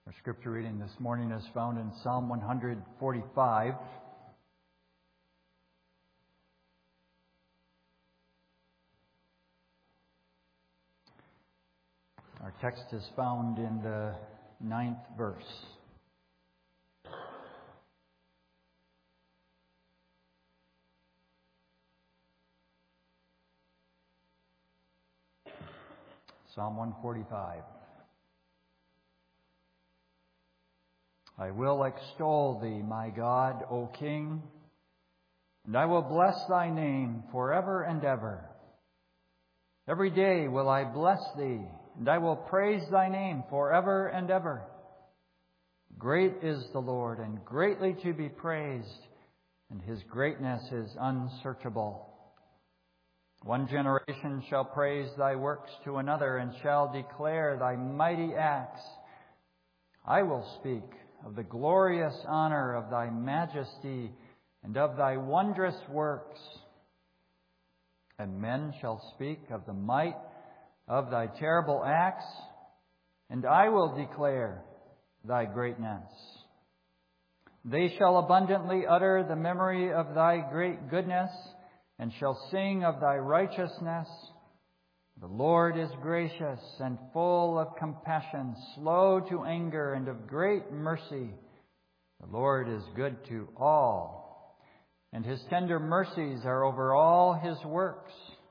Our scripture reading this morning is found in Psalm 145. Our text is found in the 9th verse. Psalm 145. I will extol thee, my God, O King, and I will bless thy name forever and ever. Every day will I bless thee, and I will praise thy name forever and ever. Great is the Lord, and greatly to be praised, and his greatness is unsearchable. One generation shall praise thy works to another, and shall declare thy mighty acts. I will speak of the glorious honor of thy majesty and of thy wondrous works. And men shall speak of the might of thy terrible acts, and I will declare thy greatness. They shall abundantly utter the memory of thy great goodness, and shall sing of thy righteousness. The Lord is gracious and full of compassion, slow to anger, and of great mercy. The Lord is good to all, and his tender mercies are over all his works.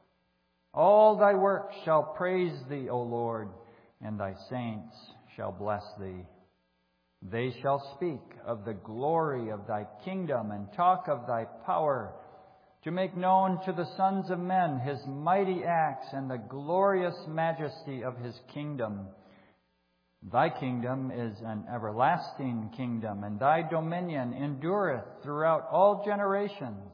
All thy works shall praise thee, O Lord, and thy saints shall bless thee. They shall speak of the glory of thy kingdom and talk of thy power, to make known to the sons of men his mighty acts and the glorious majesty of his kingdom. Thy kingdom is an everlasting kingdom, and thy dominion endureth throughout all generations.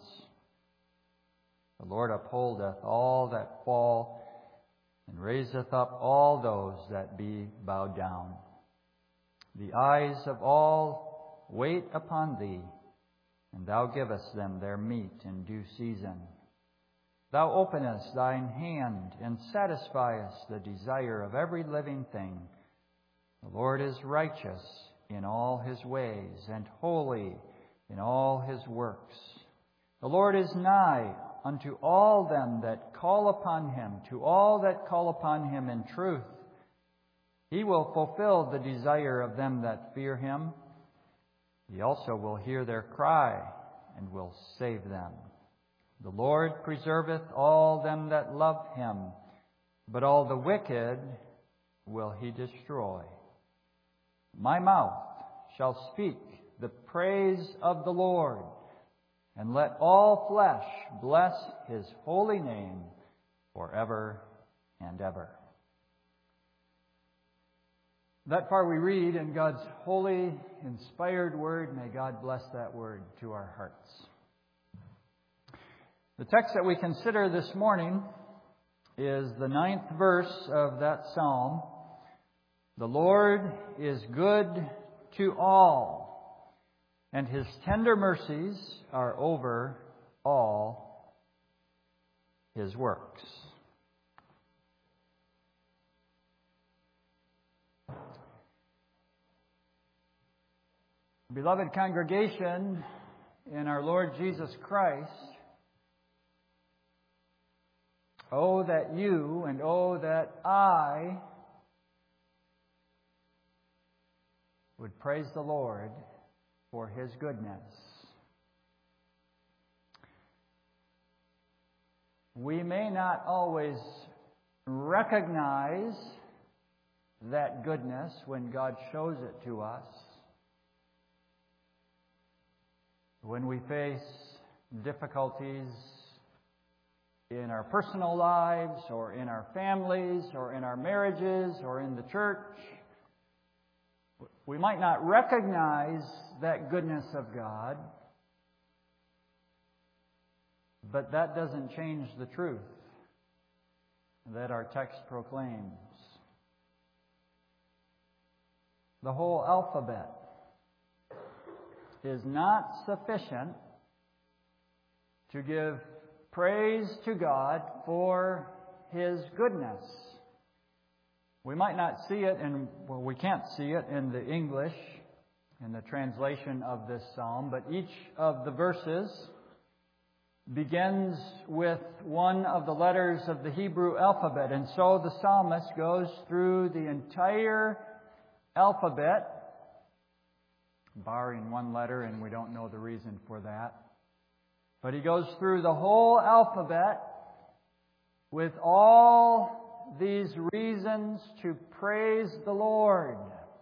The Lord upholdeth all that fall, and raiseth up all those that be bowed down. The eyes of all wait upon thee, and thou givest them their meat in due season. Thou openest thine hand, and satisfiest the desire of every living thing. The Lord is righteous in all his ways, and holy in all his works. The Lord is nigh unto all them that call upon him, to all that call upon him in truth. He will fulfill the desire of them that fear him. He also will hear their cry, and will save them. The Lord preserveth all them that love him, but all the wicked will he destroy. My mouth shall speak the praise of the Lord, and let all flesh bless his holy name forever and ever. That far we read in God's holy, inspired word. May God bless that word to our hearts. The text that we consider this morning is the 9th verse of that psalm. The Lord is good to all, and his tender mercies are over all his works. Beloved congregation in our Lord Jesus Christ, oh that you and oh that I would praise the Lord for his goodness. We may not always recognize that goodness when God shows it to us. When we face difficulties in our personal lives, or in our families, or in our marriages, or in the church, we might not recognize that goodness of God, but that doesn't change the truth that our text proclaims. The whole alphabet is not sufficient to give praise to God for his goodness. We might not see it, we can't see it in the English, in the translation of this psalm, but each of the verses begins with one of the letters of the Hebrew alphabet. And so the psalmist goes through the entire alphabet, barring one letter, and we don't know the reason for that. But he goes through the whole alphabet with all these reasons to praise the Lord.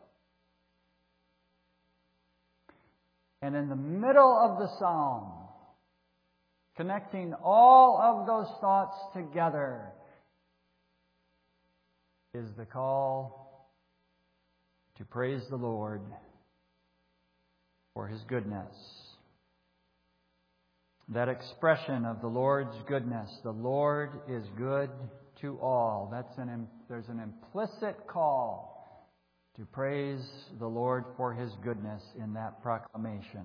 And in the middle of the psalm, connecting all of those thoughts together, is the call to praise the Lord for His goodness. That expression of the Lord's goodness, the Lord is good to all. There's an implicit call to praise the Lord for His goodness in that proclamation.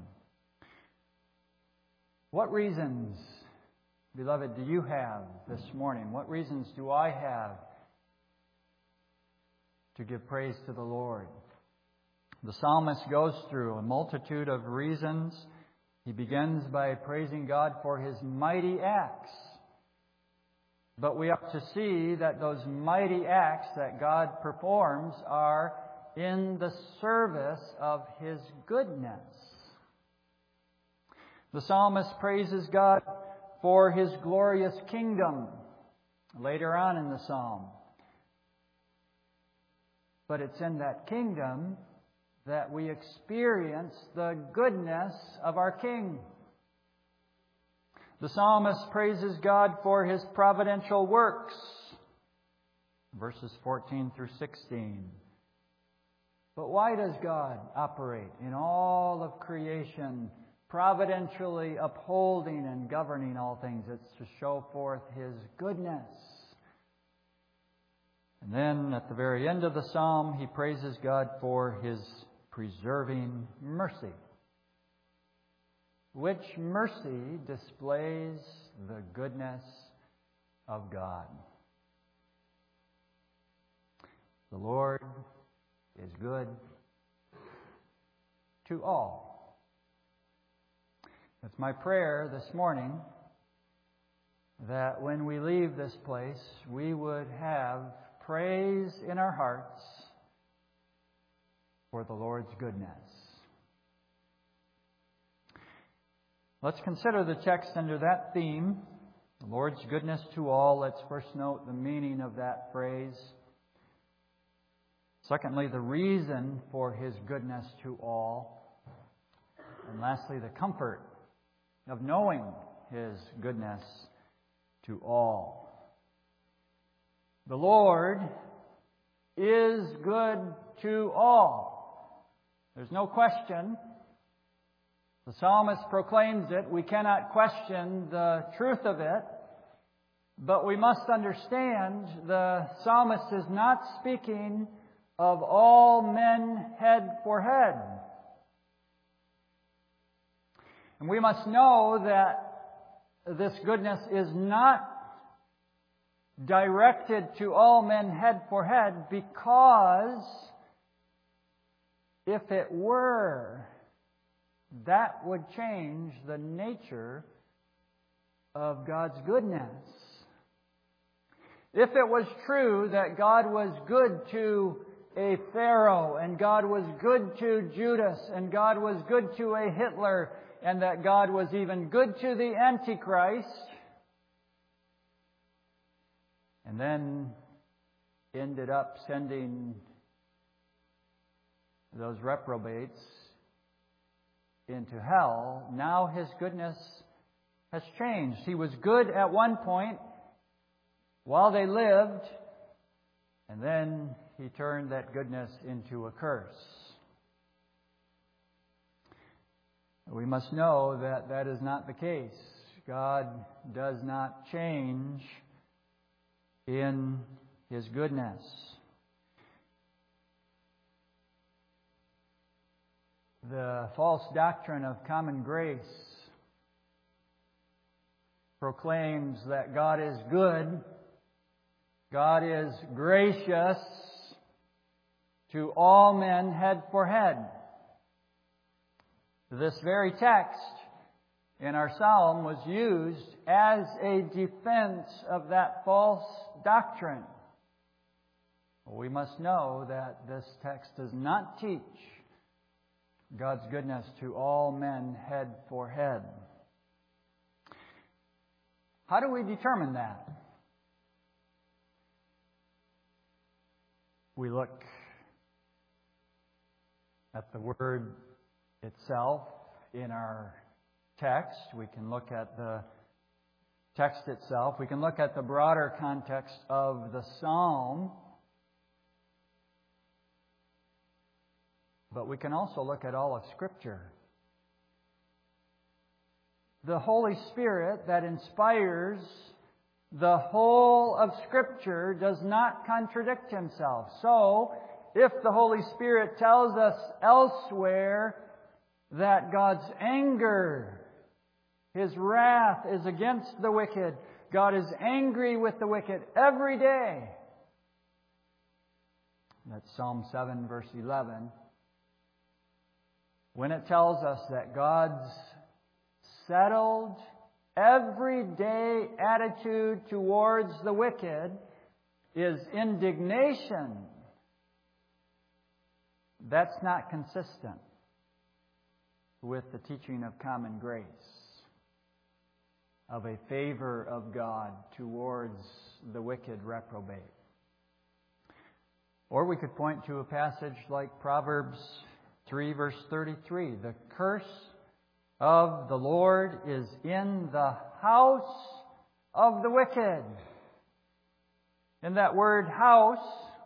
What reasons, beloved, do you have this morning? What reasons do I have to give praise to the Lord? The psalmist goes through a multitude of reasons. He begins by praising God for His mighty acts. But we have to see that those mighty acts that God performs are in the service of His goodness. The psalmist praises God for His glorious kingdom later on in the psalm. But it's in that kingdom that we experience the goodness of our King. The psalmist praises God for His providential works, verses 14 through 16. But why does God operate in all of creation, providentially upholding and governing all things? It's to show forth His goodness. And then at the very end of the psalm, he praises God for His preserving mercy. Which mercy displays the goodness of God. The Lord is good to all. It's my prayer this morning that when we leave this place, we would have praise in our hearts for the Lord's goodness. Let's consider the text under that theme, the Lord's goodness to all. Let's first note the meaning of that phrase. Secondly, the reason for His goodness to all. And lastly, the comfort of knowing His goodness to all. The Lord is good to all. There's no question. The psalmist proclaims it. We cannot question the truth of it. But we must understand the psalmist is not speaking of all men head for head. And we must know that this goodness is not directed to all men head for head, because if it were, that would change the nature of God's goodness. If it was true that God was good to a Pharaoh, and God was good to Judas, and God was good to a Hitler, and that God was even good to the Antichrist, and then ended up sending those reprobates into hell, now His goodness has changed. He was good at one point while they lived, and then He turned that goodness into a curse. We must know that that is not the case. God does not change in His goodness. The false doctrine of common grace proclaims that God is good, God is gracious, to all men head for head. This very text in our psalm was used as a defense of that false doctrine. We must know that this text does not teach God's goodness to all men head for head. How do we determine that? We look at the word itself in our text. We can look at the text itself. We can look at the broader context of the psalm. But we can also look at all of Scripture. The Holy Spirit that inspires the whole of Scripture does not contradict Himself. So, if the Holy Spirit tells us elsewhere that God's anger, His wrath is against the wicked, God is angry with the wicked every day. That's Psalm 7, verse 11. When it tells us that God's settled, everyday attitude towards the wicked is indignation, that's not consistent with the teaching of common grace, of a favor of God towards the wicked reprobate. Or we could point to a passage like Proverbs 3, verse 33. The curse of the Lord is in the house of the wicked. And that word house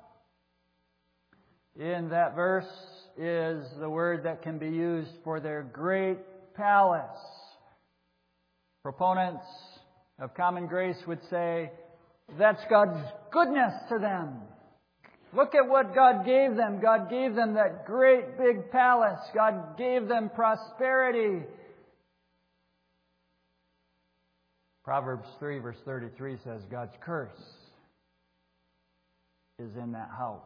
in that verse is the word that can be used for their great palace. Proponents of common grace would say, that's God's goodness to them. Look at what God gave them. God gave them that great big palace. God gave them prosperity. Proverbs 3, verse 33 says, God's curse is in that house.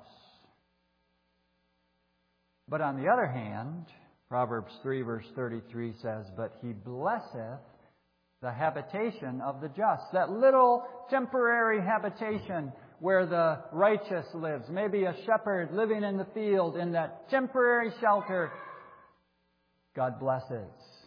But on the other hand, Proverbs 3, verse 33 says, but He blesseth the habitation of the just. That little temporary habitation where the righteous lives. Maybe a shepherd living in the field in that temporary shelter. God blesses.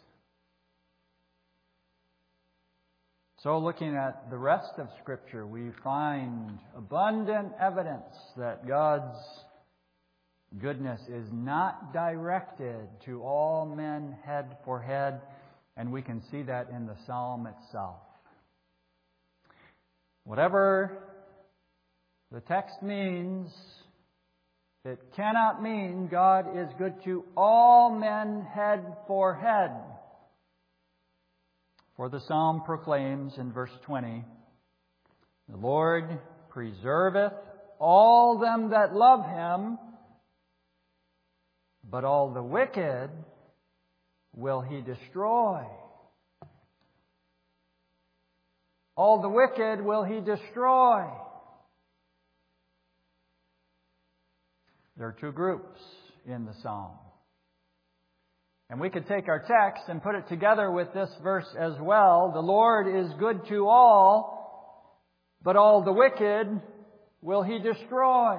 So looking at the rest of Scripture, we find abundant evidence that God's goodness is not directed to all men head for head, and we can see that in the psalm itself. Whatever the text means, it cannot mean God is good to all men head for head. For the psalm proclaims in verse 20, the Lord preserveth all them that love Him, but all the wicked will He destroy. All the wicked will He destroy. There are two groups in the psalm. And we could take our text and put it together with this verse as well. The Lord is good to all, but all the wicked will He destroy.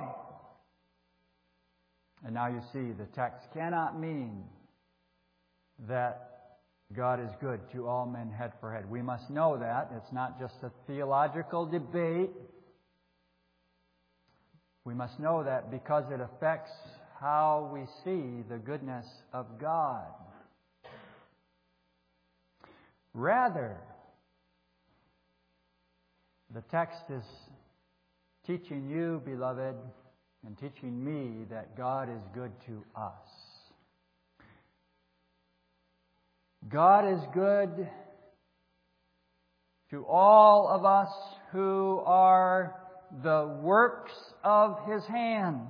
And now you see the text cannot mean that God is good to all men head for head. We must know that. It's not just a theological debate. We must know that because it affects how we see the goodness of God. Rather, the text is teaching you, beloved, and teaching me that God is good to us. God is good to all of us who are the works of His hands.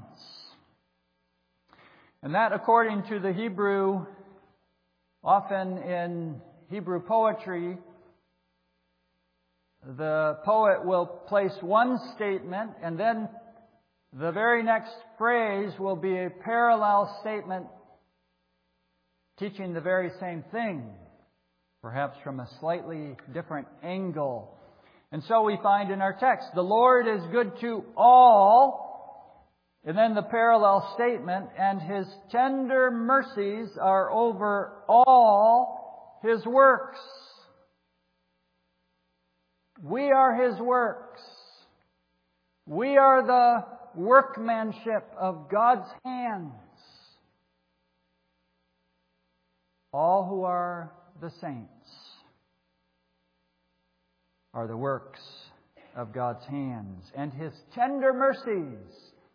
And that, according to the Hebrew, often in Hebrew poetry, the poet will place one statement and then The very next phrase will be a parallel statement teaching the very same thing, perhaps from a slightly different angle. And so we find in our text, the Lord is good to all, and then the parallel statement, and His tender mercies are over all His works. We are His works. We are the workmanship of God's hands. All who are the saints are the works of God's hands, and His tender mercies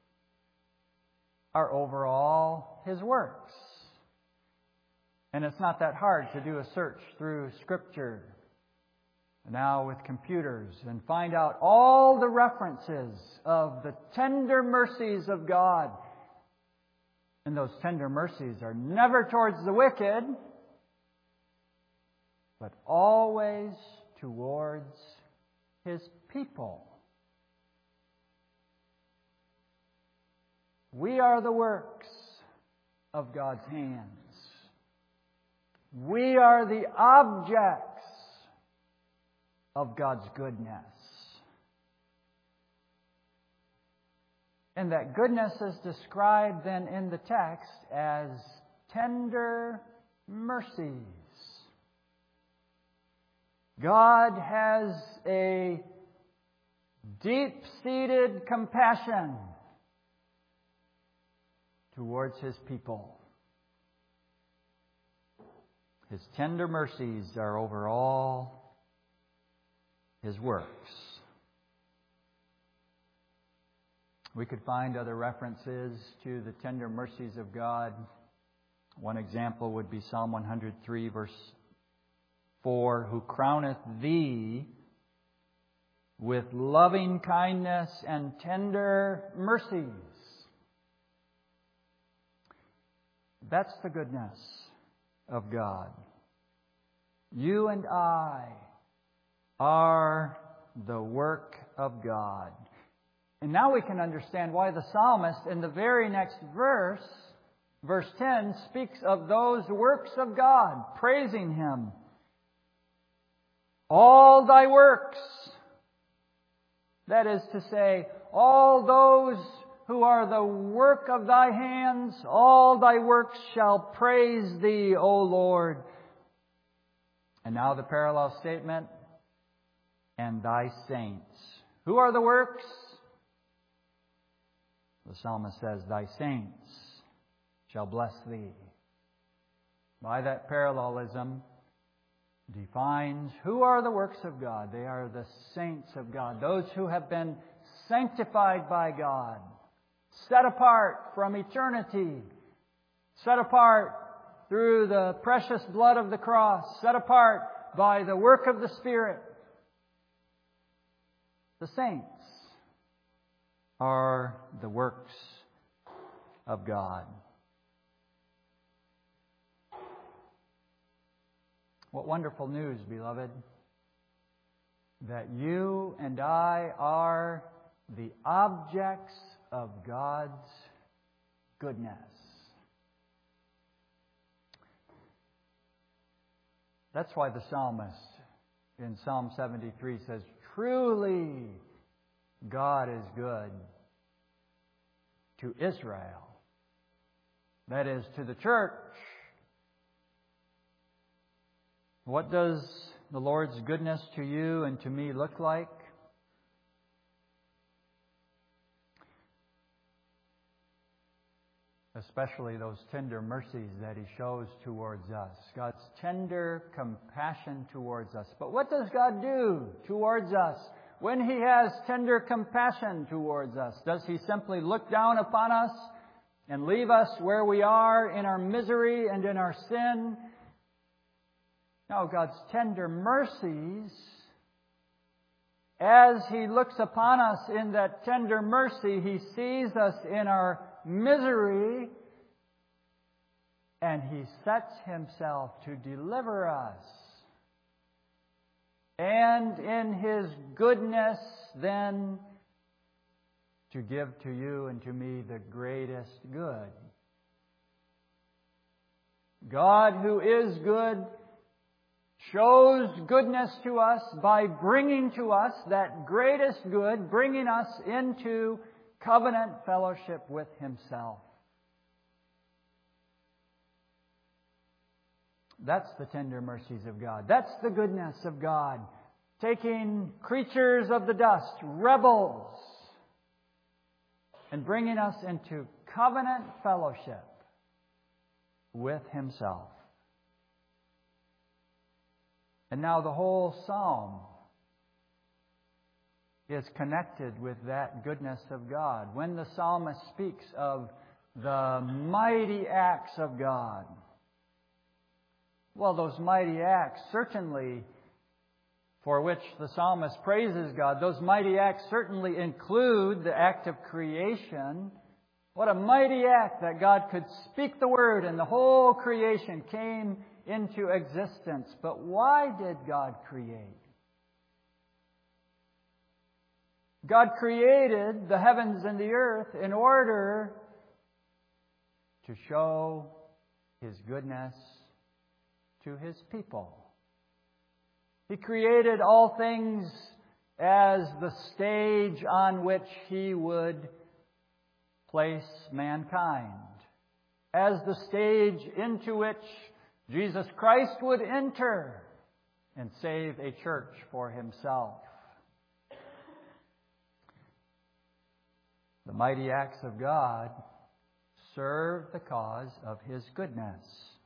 are over all His works. And it's not that hard to do a search through Scripture now with computers and find out all the references of the tender mercies of God. And those tender mercies are never towards the wicked, but always towards His people. We are the works of God's hands. We are the objects of God's goodness. And that goodness is described then in the text as tender mercies. God has a deep-seated compassion towards His people. His tender mercies are over all His works. We could find other references to the tender mercies of God. One example would be Psalm 103, verse 4, who crowneth thee with loving kindness and tender mercies. That's the goodness of God. You and I are the work of God. And now we can understand why the psalmist in the very next verse, verse 10, speaks of those works of God, praising Him. All thy works, that is to say, all those who are the work of thy hands, all thy works shall praise thee, O Lord. And now the parallel statement, and thy saints. Who are the works? The psalmist says, thy saints shall bless thee. By that parallelism, defines who are the works of God. They are the saints of God, those who have been sanctified by God, set apart from eternity, set apart through the precious blood of the cross, set apart by the work of the Spirit. The saints are the works of God. What wonderful news, beloved, that you and I are the objects of God's goodness. That's why the psalmist in Psalm 73 says, truly God is good to Israel. That is, to the church. What does the Lord's goodness to you and to me look like? Especially those tender mercies that He shows towards us. God's tender compassion towards us. But what does God do towards us when He has tender compassion towards us? Does He simply look down upon us and leave us where we are in our misery and in our sin? No, God's tender mercies, as He looks upon us in that tender mercy, He sees us in our misery, and He sets Himself to deliver us. And in His goodness, then, to give to you and to me the greatest good. God, who is good, shows goodness to us by bringing to us that greatest good, bringing us into covenant fellowship with Himself. That's the tender mercies of God. That's the goodness of God. Taking creatures of the dust, rebels, and bringing us into covenant fellowship with Himself. And now the whole psalm is connected with that goodness of God. When the psalmist speaks of the mighty acts of God, well, those mighty acts certainly, for which the psalmist praises God, those mighty acts certainly include the act of creation. What a mighty act that God could speak the word and the whole creation came into existence. But why did God create? God created the heavens and the earth in order to show His goodness to His people. He created all things as the stage on which He would place mankind, as the stage into which Jesus Christ would enter and save a church for Himself. The mighty acts of God serve the cause of His goodness.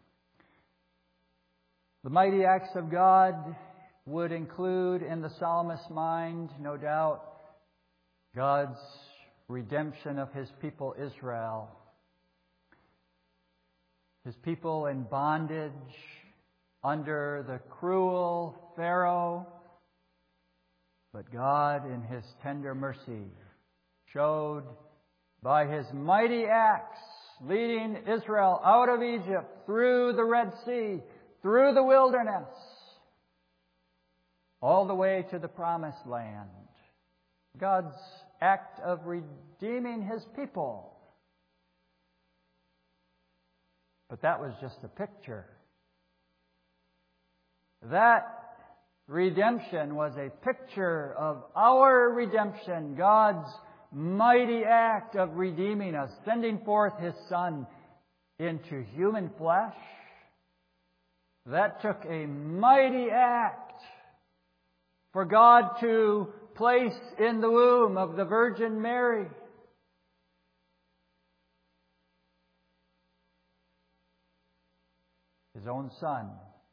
The mighty acts of God would include in the psalmist's mind, no doubt, God's redemption of His people Israel. His people in bondage under the cruel Pharaoh. But God, in His tender mercy, showed by His mighty acts, leading Israel out of Egypt, through the Red Sea, through the wilderness, all the way to the Promised Land. God's act of redeeming His people. But that was just a picture. That redemption was a picture of our redemption, God's mighty act of redeeming us, sending forth His Son into human flesh. That took a mighty act for God to place in the womb of the Virgin Mary. His own Son,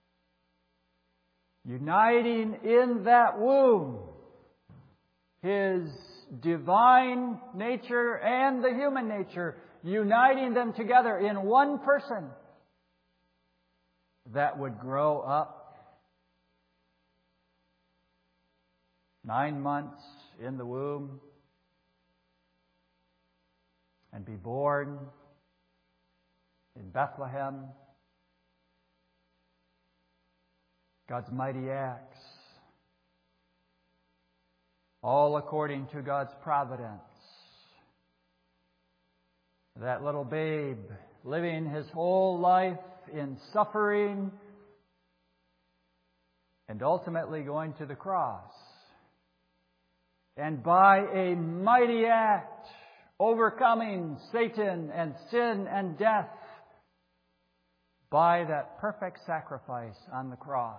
uniting in that womb His divine nature and the human nature, uniting them together in one person that would grow up 9 months in the womb and be born in Bethlehem. God's mighty acts, all according to God's providence. That little babe living his whole life in suffering and ultimately going to the cross. And by a mighty act, overcoming Satan and sin and death by that perfect sacrifice on the cross.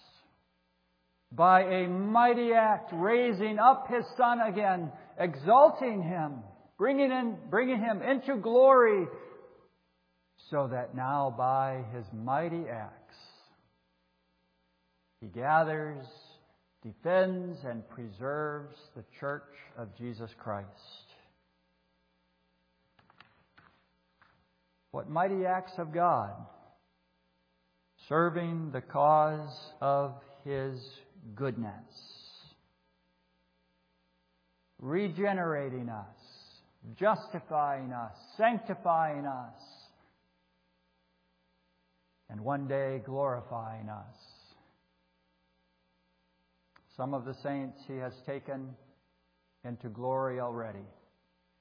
By a mighty act, raising up His Son again, exalting Him, bringing Him into glory, so that now by His mighty acts, He gathers, defends, and preserves the Church of Jesus Christ. What mighty acts of God, serving the cause of His goodness, regenerating us, justifying us, sanctifying us, and one day glorifying us. Some of the saints He has taken into glory already.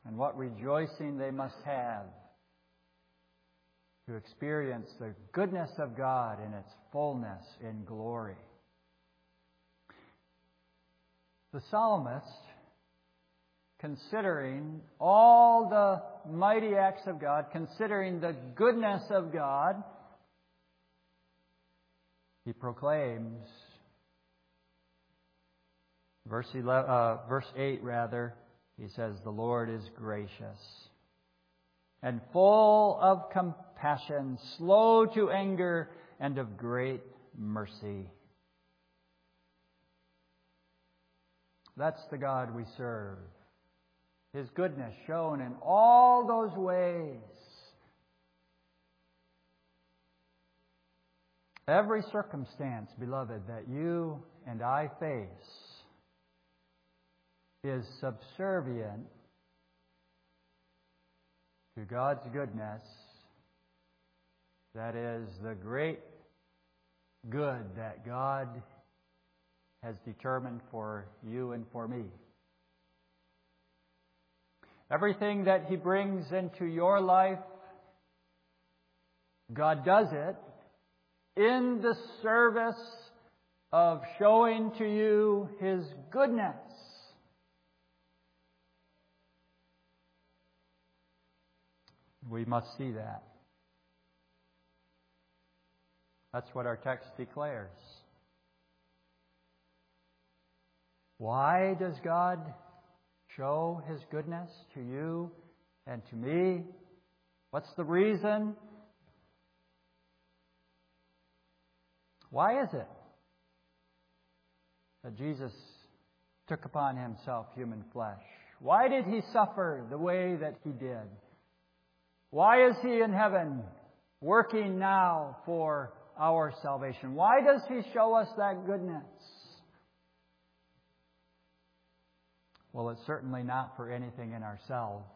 And what rejoicing they must have to experience the goodness of God in its fullness in glory. The psalmist, considering all the mighty acts of God, considering the goodness of God, he proclaims, verse 8 rather, he says, "The Lord is gracious and full of compassion, slow to anger, and of great mercy." That's the God we serve. His goodness shown in all those ways. Every circumstance, beloved, that you and I face is subservient to God's goodness. That is the great good that God has determined for you and for me. Everything that He brings into your life, God does it in the service of showing to you His goodness. We must see that. That's what our text declares. Why does God show His goodness to you and to me? What's the reason? Why is it that Jesus took upon Himself human flesh? Why did He suffer the way that He did? Why is He in heaven working now for our salvation? Why does He show us that goodness? Well, it's certainly not for anything in ourselves.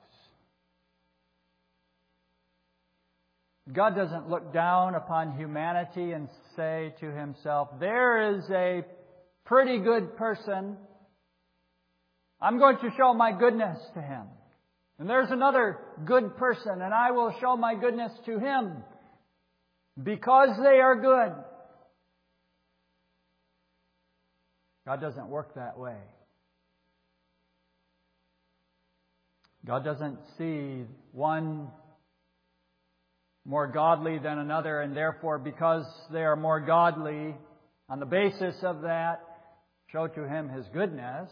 God doesn't look down upon humanity and say to Himself, "There is a pretty good person. I'm going to show my goodness to him. And there's another good person, and I will show my goodness to him because they are good." God doesn't work that way. God doesn't see one more godly than another, and therefore, because they are more godly, on the basis of that, show to Him His goodness.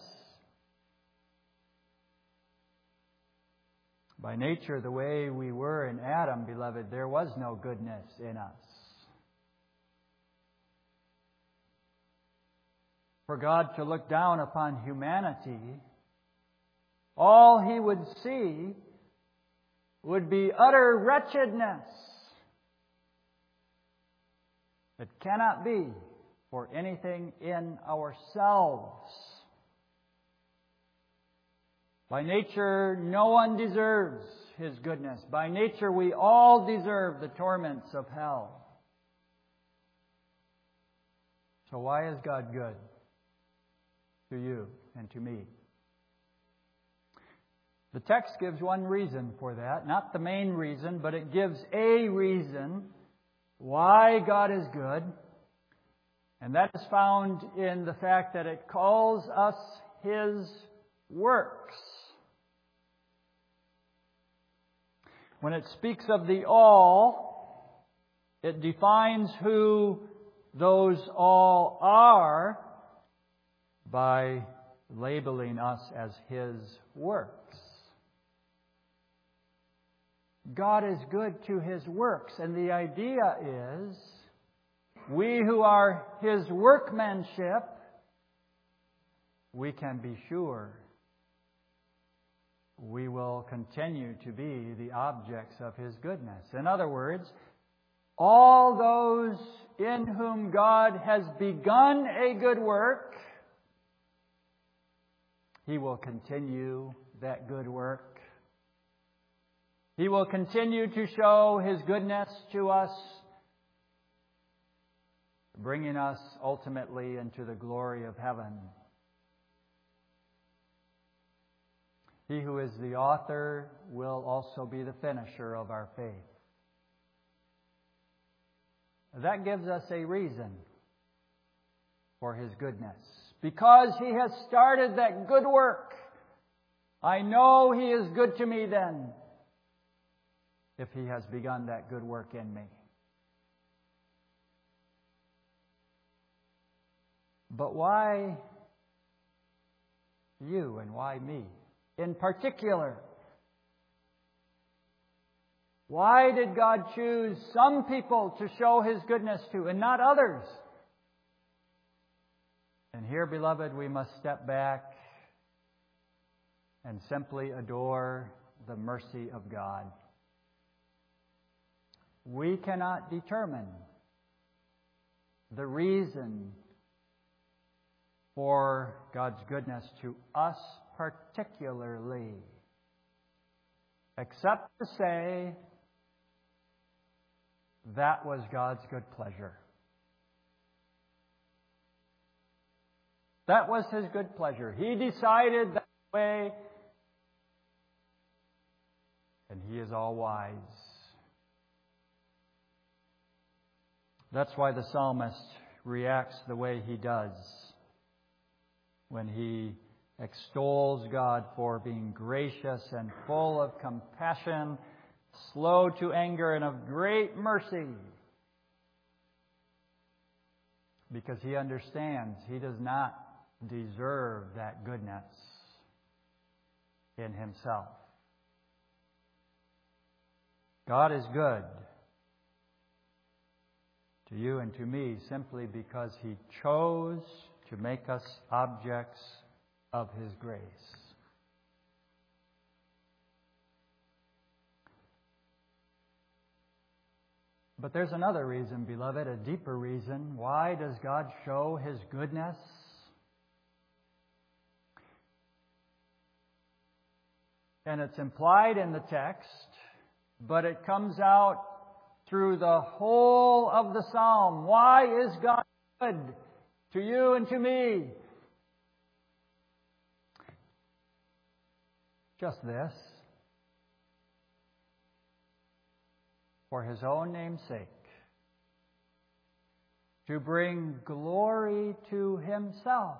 By nature, the way we were in Adam, beloved, there was no goodness in us. For God to look down upon humanity, all He would see would be utter wretchedness. It cannot be for anything in ourselves. By nature, no one deserves His goodness. By nature, we all deserve the torments of hell. So why is God good to you and to me? The text gives one reason for that. Not the main reason, but it gives a reason why God is good. And that is found in the fact that it calls us His works. When it speaks of the all, it defines who those all are by labeling us as His works. God is good to His works, and the idea is we who are His workmanship, we can be sure we will continue to be the objects of His goodness. In other words, all those in whom God has begun a good work, He will continue that good work. He will continue to show His goodness to us, bringing us ultimately into the glory of heaven. He who is the author will also be the finisher of our faith. That gives us a reason for His goodness. Because He has started that good work, I know He is good to me then, if He has begun that good work in me. But why you and why me in particular? Why did God choose some people to show His goodness to and not others? And here, beloved, we must step back and simply adore the mercy of God. We cannot determine the reason for God's goodness to us particularly, except to say that was God's good pleasure. That was His good pleasure. He decided that way, and He is all wise. That's why the psalmist reacts the way he does when he extols God for being gracious and full of compassion, slow to anger, and of great mercy. Because he understands he does not deserve that goodness in himself. God is good to you and to me simply because He chose to make us objects of His grace. But there's another reason, beloved, a deeper reason. Why does God show His goodness? And it's implied in the text, but it comes out through the whole of the psalm. Why is God good to you and to me? Just this. For His own name's sake. To bring glory to Himself.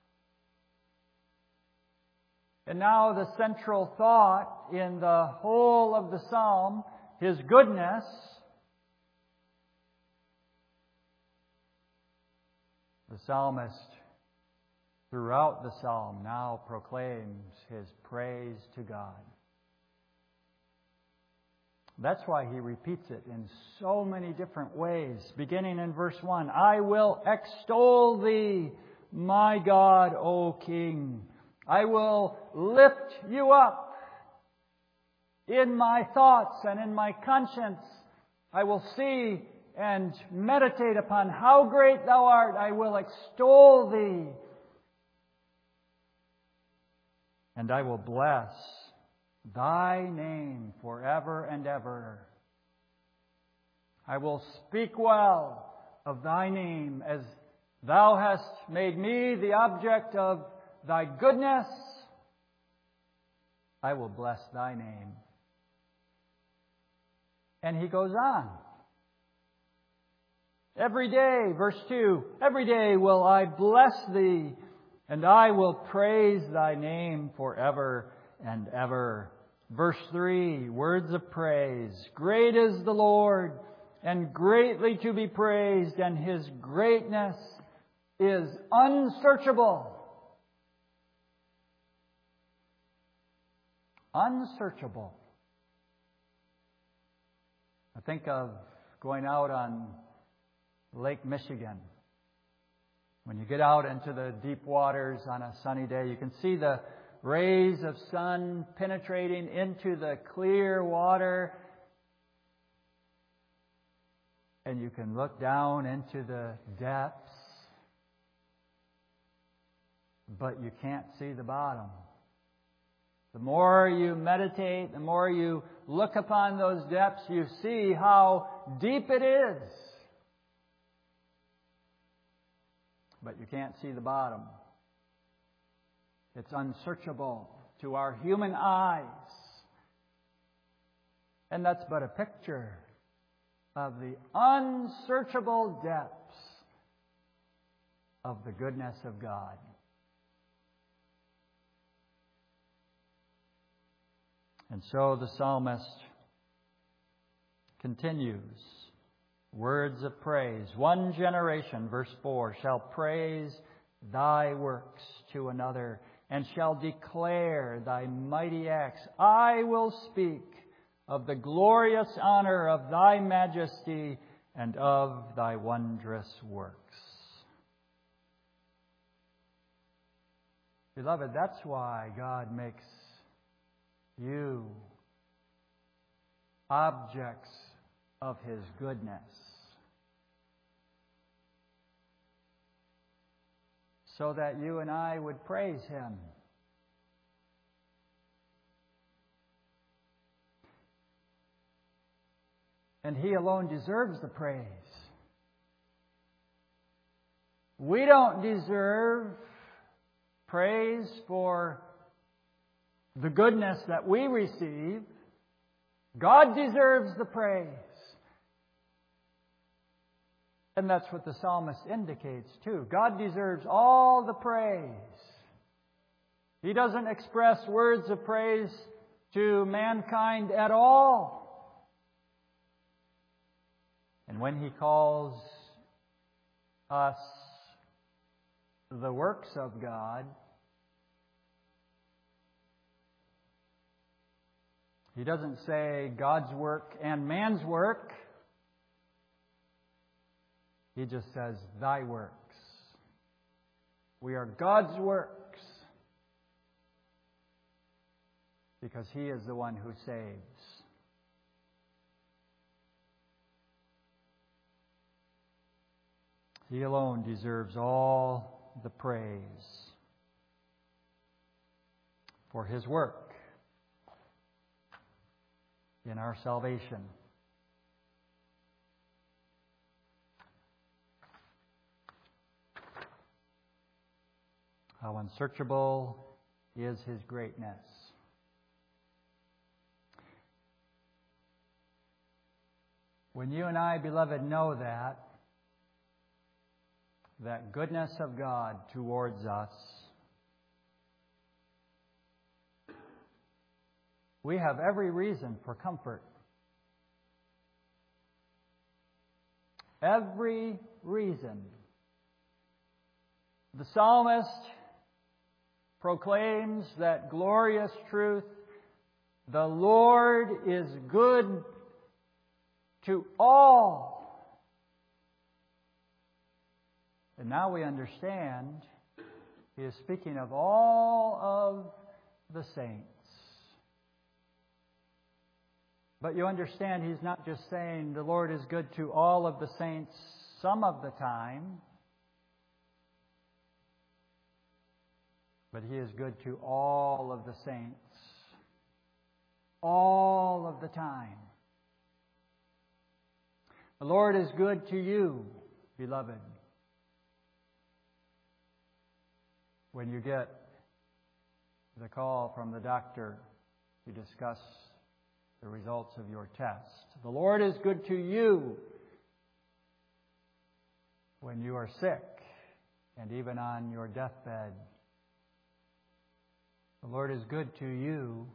And now the central thought in the whole of the psalm, His goodness, the psalmist throughout the psalm now proclaims his praise to God. That's why he repeats it in so many different ways. Beginning in verse 1, I will extol Thee, my God, O King. I will lift You up in my thoughts and in my conscience. I will see and meditate upon how great Thou art. I will extol Thee. And I will bless Thy name forever and ever. I will speak well of Thy name as Thou hast made me the object of Thy goodness. I will bless Thy name. And he goes on. Every day, verse 2, every day will I bless Thee, and I will praise Thy name forever and ever. Verse 3, words of praise. Great is the Lord, and greatly to be praised, and His greatness is unsearchable. Unsearchable. I think of going out on Lake Michigan. When you get out into the deep waters on a sunny day, you can see the rays of sun penetrating into the clear water. And you can look down into the depths, but you can't see the bottom. The more you meditate, the more you look upon those depths, you see how deep it is. But you can't see the bottom. It's unsearchable. to our human eyes. And that's but a picture of the unsearchable depths of the goodness of God. And so the psalmist continues, words of praise. One generation, verse 4, shall praise thy works to another, and shall declare thy mighty acts. I will speak of the glorious honor of thy majesty and of thy wondrous works. Beloved, that's why God makes you objects of His goodness, so that you and I would praise Him. And He alone deserves the praise. We don't deserve praise for the goodness that we receive. God deserves the praise. And that's what the psalmist indicates too. God deserves all the praise. He doesn't express words of praise to mankind at all. And when He calls us the works of God, He doesn't say God's work and man's work. He just says, thy works. We are God's works because He is the one who saves. He alone deserves all the praise for His work in our salvation. How unsearchable is His greatness. When you and I, beloved, know that goodness of God towards us, we have every reason for comfort. Every reason. The psalmist proclaims that glorious truth: the Lord is good to all. And now we understand he is speaking of all of the saints. But you understand he's not just saying the Lord is good to all of the saints some of the time, but He is good to all of the saints all of the time. The Lord is good to you, beloved. When you get the call from the doctor to discuss the results of your test, the Lord is good to you when you are sick and even on your deathbed. The Lord is good to you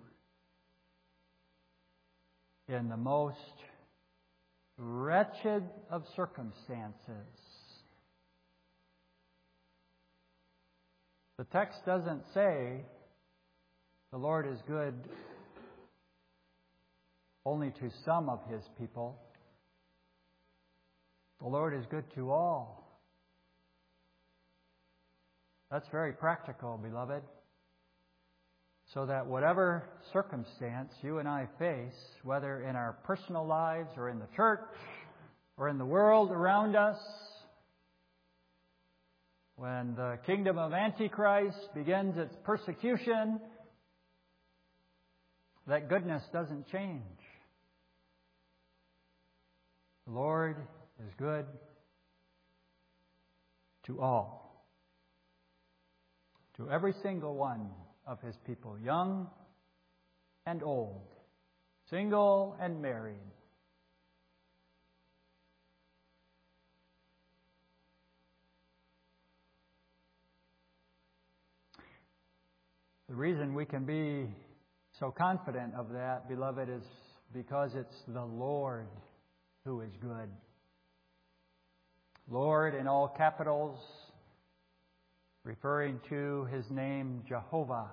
in the most wretched of circumstances. The text doesn't say the Lord is good only to some of His people. The Lord is good to all. That's very practical, beloved. So that whatever circumstance you and I face, whether in our personal lives or in the church or in the world around us, when the kingdom of Antichrist begins its persecution, that goodness doesn't change. The Lord is good to all, to every single one of His people, young and old, single and married. The reason we can be so confident of that, beloved, is because it's the Lord who is good. Lord in all capitals, referring to His name, Jehovah.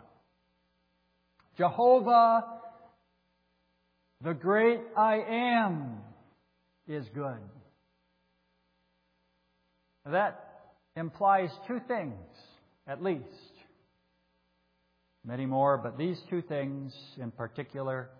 Jehovah, the great I am, is good. That implies two things, at least. Many more, but these two things in particular.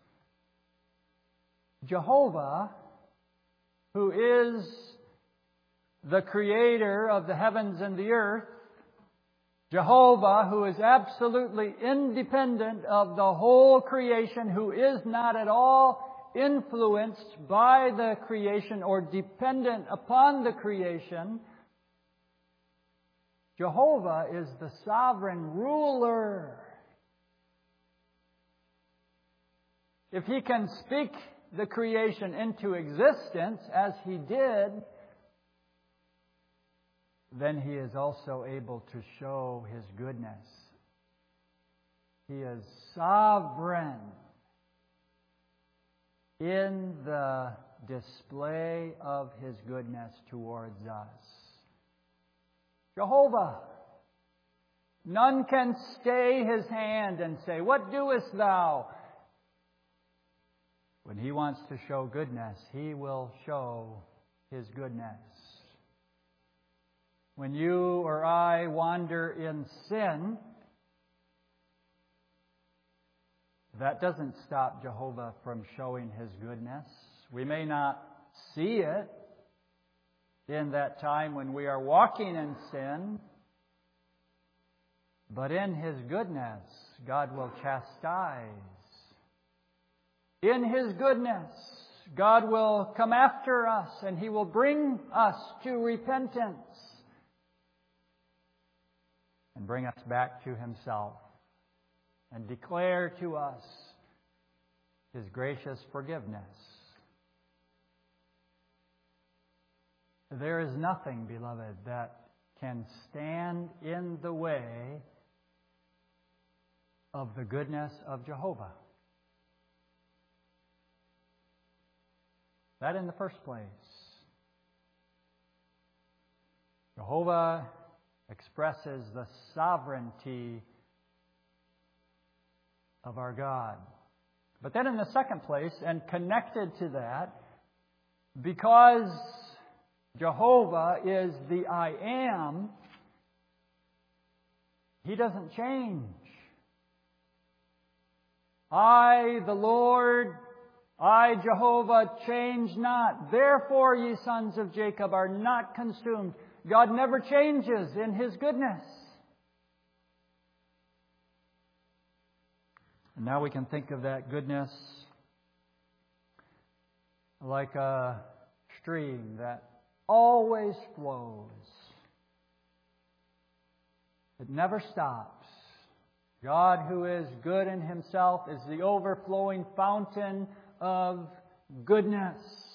Jehovah, who is the creator of the heavens and the earth, Jehovah, who is absolutely independent of the whole creation, who is not at all influenced by the creation or dependent upon the creation. Jehovah is the sovereign ruler. If He can speak the creation into existence, as He did, then He is also able to show His goodness. He is sovereign in the display of His goodness towards us. Jehovah. None can stay His hand and say, "What doest thou?" When He wants to show goodness, He will show His goodness. When you or I wander in sin, that doesn't stop Jehovah from showing His goodness. We may not see it in that time when we are walking in sin, but in His goodness, God will chastise. In His goodness, God will come after us and He will bring us to repentance and bring us back to Himself and declare to us His gracious forgiveness. There is nothing, beloved, that can stand in the way of the goodness of Jehovah. That in the first place. Jehovah expresses the sovereignty of our God. But then in the second place, and connected to that, because Jehovah is the I am, He doesn't change. I, the Lord, I, Jehovah, change not. Therefore, ye sons of Jacob are not consumed. God never changes in His goodness. And now we can think of that goodness like a stream that always flows. It never stops. God, who is good in Himself, is the overflowing fountain of goodness.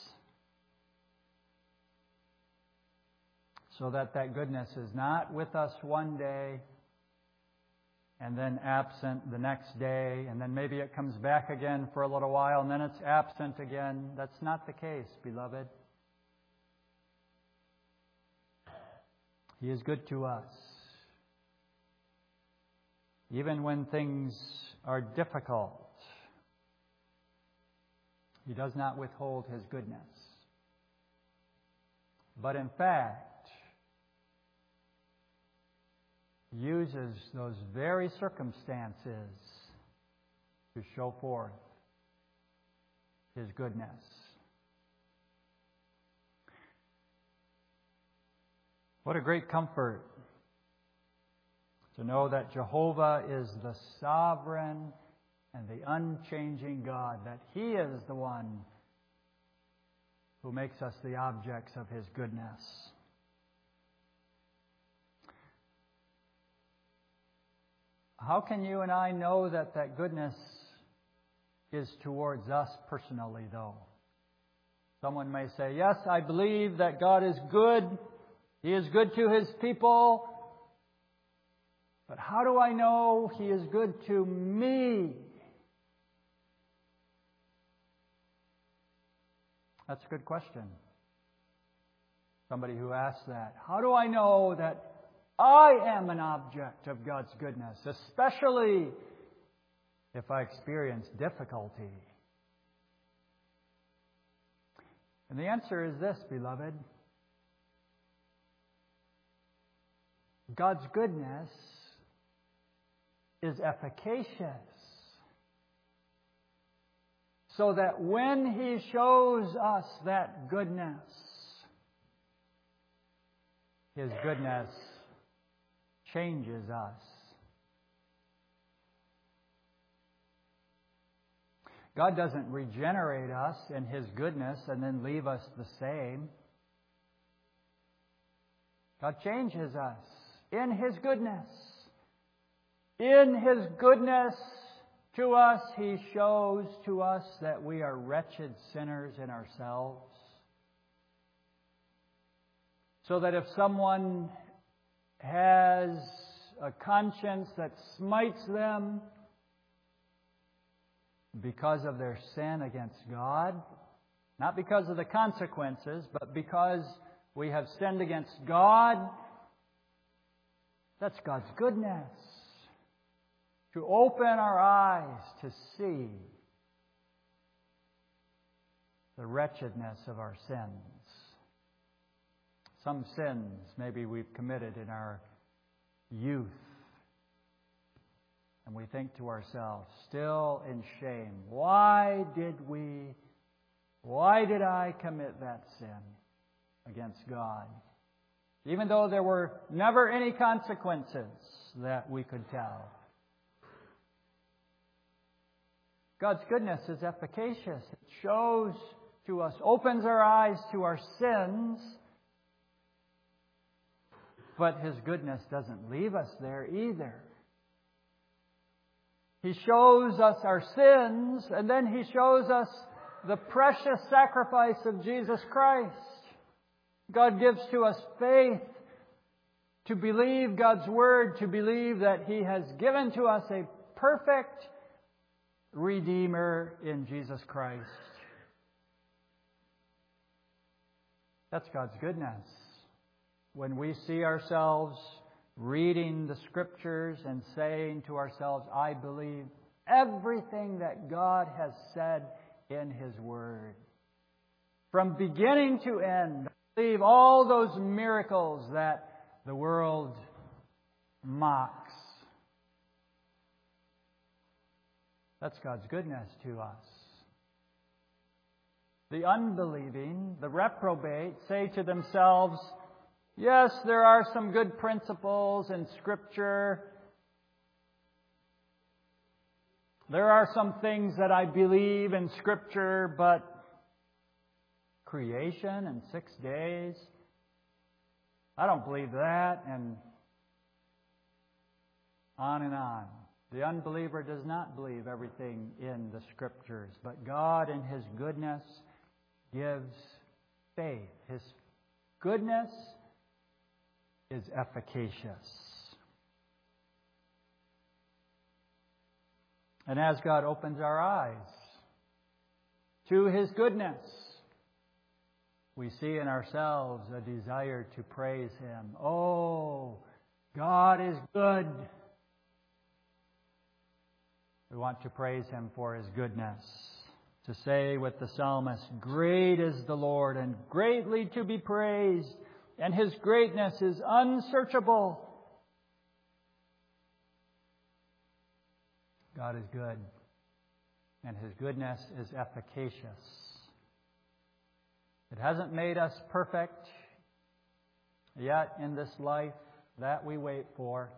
So that goodness is not with us one day and then absent the next day, and then maybe it comes back again for a little while and then it's absent again. That's not the case, beloved. He is good to us. Even when things are difficult, He does not withhold His goodness. But in fact, uses those very circumstances to show forth His goodness. What a great comfort to know that Jehovah is the sovereign and the unchanging God, that He is the one who makes us the objects of His goodness. How can you and I know that that goodness is towards us personally, though? Someone may say, yes, I believe that God is good. He is good to His people. But how do I know He is good to me? That's a good question. Somebody who asks that. How do I know that I am an object of God's goodness, especially if I experience difficulty? And the answer is this, beloved. God's goodness is efficacious. So that when He shows us that goodness, His goodness changes us. God doesn't regenerate us in His goodness and then leave us the same. God changes us in His goodness. In His goodness to us, He shows to us that we are wretched sinners in ourselves. So that if someone has a conscience that smites them because of their sin against God, not because of the consequences, but because we have sinned against God, that's God's goodness. To open our eyes to see the wretchedness of our sins. Some sins maybe we've committed in our youth. And we think to ourselves, still in shame, why did I commit that sin against God? Even though there were never any consequences that we could tell. God's goodness is efficacious. It shows to us, opens our eyes to our sins, but His goodness doesn't leave us there either. He shows us our sins, and then He shows us the precious sacrifice of Jesus Christ. God gives to us faith to believe God's Word, to believe that He has given to us a perfect Redeemer in Jesus Christ. That's God's goodness. When we see ourselves reading the Scriptures and saying to ourselves, I believe everything that God has said in His Word. From beginning to end, I believe all those miracles that the world mocks. That's God's goodness to us. The unbelieving, the reprobate, say to themselves, yes, there are some good principles in Scripture. There are some things that I believe in Scripture, but creation in 6 days, I don't believe that, and on and on. The unbeliever does not believe everything in the Scriptures, but God in His goodness gives faith. His goodness is efficacious. And as God opens our eyes to His goodness, we see in ourselves a desire to praise Him. Oh, God is good. We want to praise Him for His goodness. To say with the psalmist, great is the Lord and greatly to be praised, and His greatness is unsearchable. God is good, and His goodness is efficacious. It hasn't made us perfect yet in this life that we wait for.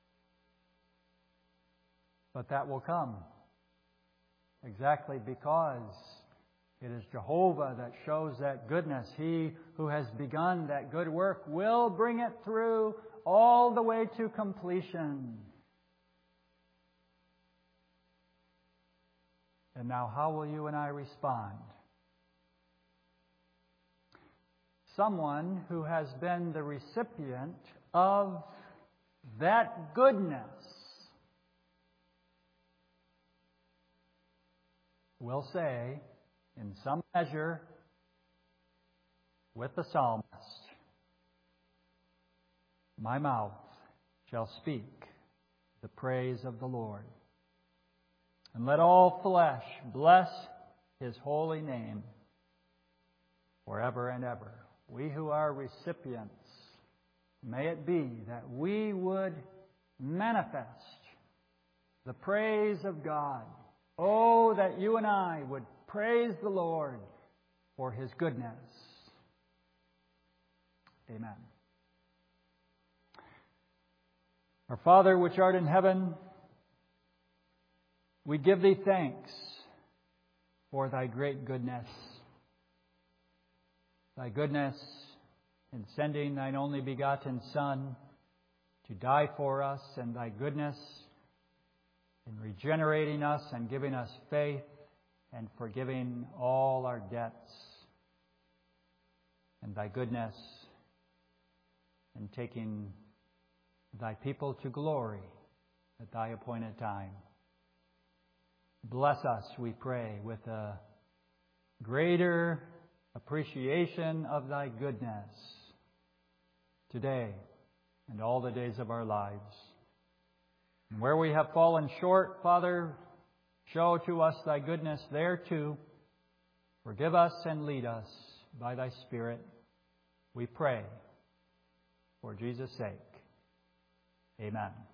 But that will come exactly because it is Jehovah that shows that goodness. He who has begun that good work will bring it through all the way to completion. And now how will you and I respond? Someone who has been the recipient of that goodness will say, in some measure, with the psalmist, my mouth shall speak the praise of the Lord. And let all flesh bless His holy name forever and ever. We who are recipients, may it be that we would manifest the praise of God. Oh, that you and I would praise the Lord for His goodness. Amen. Our Father, which art in heaven, we give Thee thanks for Thy great goodness. Thy goodness in sending Thine only begotten Son to die for us, and Thy goodness in regenerating us and giving us faith and forgiving all our debts, and Thy goodness in taking Thy people to glory at Thy appointed time. Bless us, we pray, with a greater appreciation of Thy goodness today and all the days of our lives. And where we have fallen short, Father, show to us Thy goodness there too. Forgive us and lead us by Thy Spirit, we pray, for Jesus' sake. Amen.